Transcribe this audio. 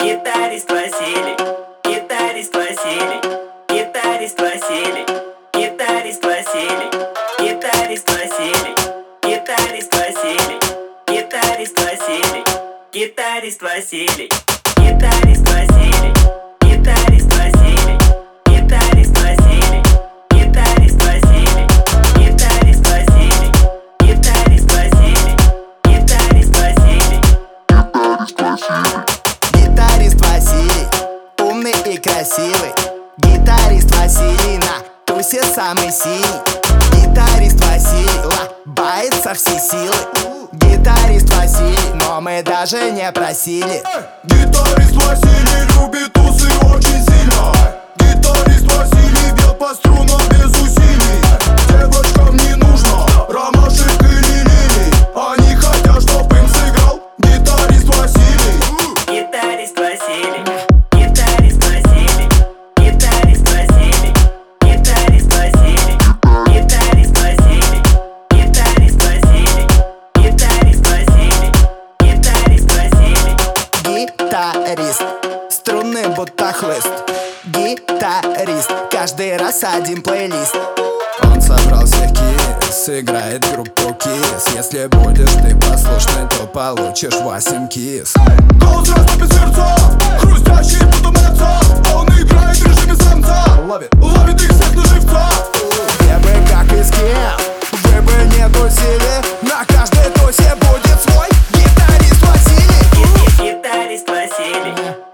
Гитарист Василий, гитарист Василий, гитарист Василий, гитарист Василий, гитарист Василий, гитарист Василий, гитарист Василий, гитарист Василий, гитарист Василий, гитарист Василий, гитарист Василий, гитарист Василий, гитарист Василий, гитарист Василий, гитарист Василий. Гитарист Василий, умный и красивый. Гитарист Василий на тусе самый сильный. Гитарист Василий лобает со всей силы. Гитарист Василий, но мы даже не просили. Гитарист Василий любит тусы очень сильно. Гитарист Василий бьет по струнам без усилий. Девочкам не нужно ромашек или лилий. Они хотят, чтоб им сыграл гитарист Василий. Гитарист Василий, гитарист Василий, гитарист Василий, гитарист Василий, гитарист Василий, гитарист Василий, гитарист Василий, гитарист Василий. Гитарист, струнный будто хлыст. Гитарист, каждый раз один плейлист. Он собрал всех кис, сыграет группу Kiss. Если будешь ты послушный, то получишь 8 кис. Голос растопит сердца, хрустящий будто мерца. Он играет в режиме самца, ловит их всех на живца. Где бы как и с кем вы бы не тусили, на каждой тусе будет свой гитарист Василий. Гитарист Василий.